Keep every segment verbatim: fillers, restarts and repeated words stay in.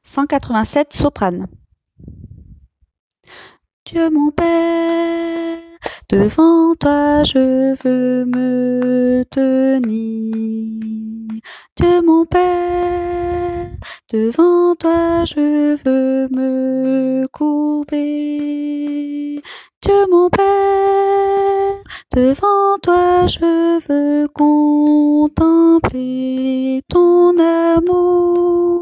cent quatre-vingt-sept soprane. Dieu mon Père, devant toi je veux me tenir. Dieu mon Père, devant toi je veux me courber. Dieu mon Père, devant toi je veux contempler ton amour,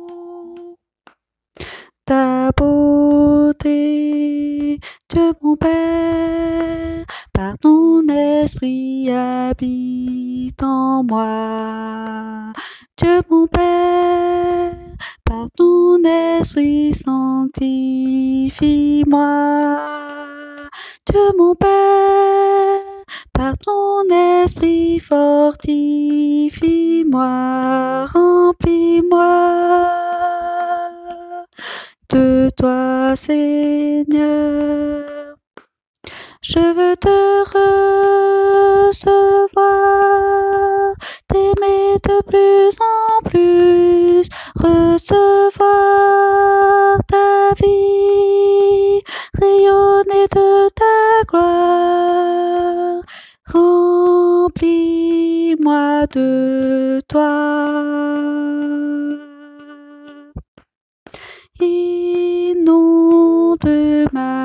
ta beauté. Dieu mon Père, par ton esprit habite en moi. Dieu mon Père, par ton esprit sanctifie-moi. Dieu mon Père, par ton esprit fortifie-moi, remplis-moi de toi, Seigneur. Je veux te recevoir, t'aimer de plus en plus, recevoir ta vie, rayonner de ta gloire. Remplis-moi de toi. Inonde ma